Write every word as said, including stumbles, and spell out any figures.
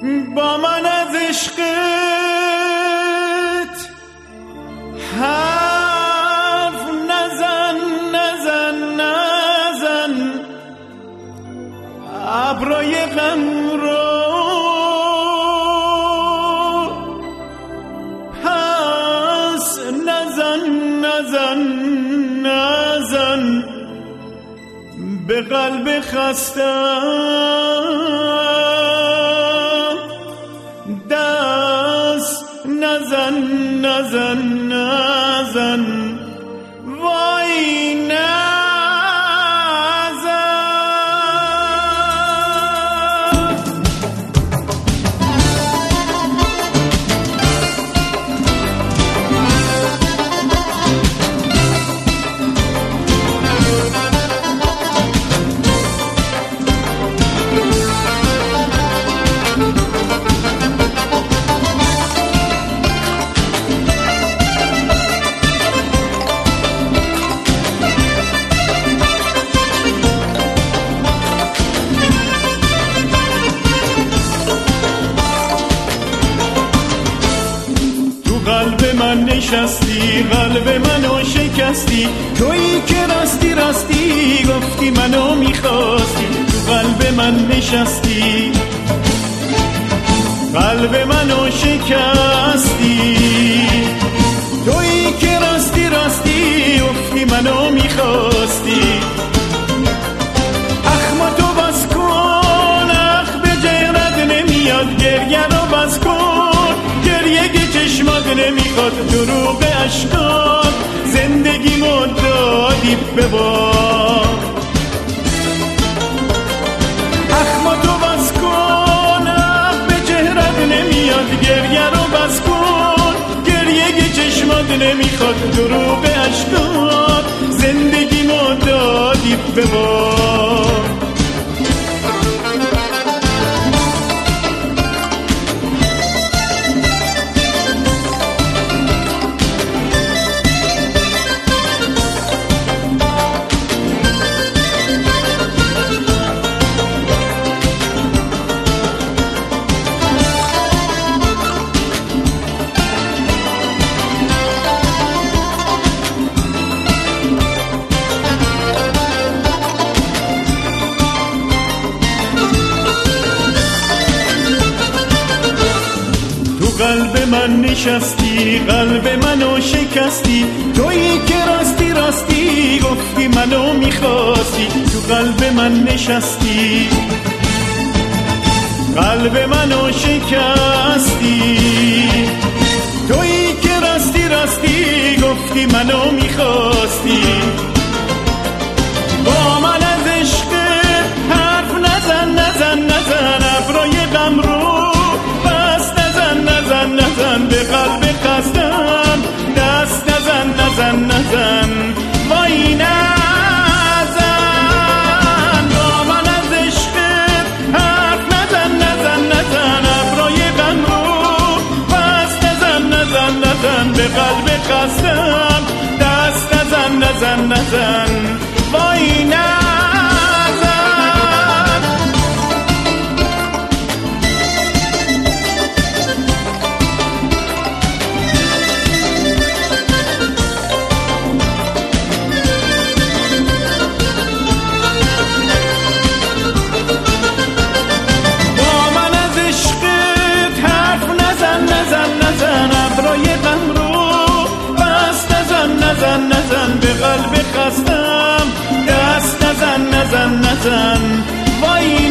با من از عشقت حرف نزن نزن نزن، ابرای غم رو پس نزن نزن نزن، به قلب خستم دست نزن نزن نزن، وای نزن. نشستی قلب منو شکستی، تویی که راستی راستی گفتی منو میخواستی. تو قلب من نشستی قلب منو شکستی، تویی که راستی راستی گفتی منو میخواستی. اخماتو بس کن، اخ به جهرت نمیاد، گریه رو بس کن، گریه که چشمات نمیخواد. دروغ عشقات زندگی مو دادی به باد. اخماتو بس کن، اخ به چهرت نمیاد، گریه رو بس کن، گریه که چشمات نمیخواد. دروغ عشقات زندگی مو دادی به باد. قلب من نشستی قلب منو شکستی، تویی که راستی راستی گفتی منو میخواستی. تو قلب من نشستی قلب منو شکستی، تویی که راستی راستی گفتی منو میخواستی. با من از عشق حرف نزن نزن نزن، ابرای غم رو نزن، به قلب خستم دست نزن نزن نزن، وای نزن. با من از عشقت حرف نزن نزن نزن، ابرای غم رو پس نزن نزن نزن، به قلب خستم دست نزن نزن نزن، وای نزن. نزن نزن، به قلب خستم دست نزن نزن نزن، وای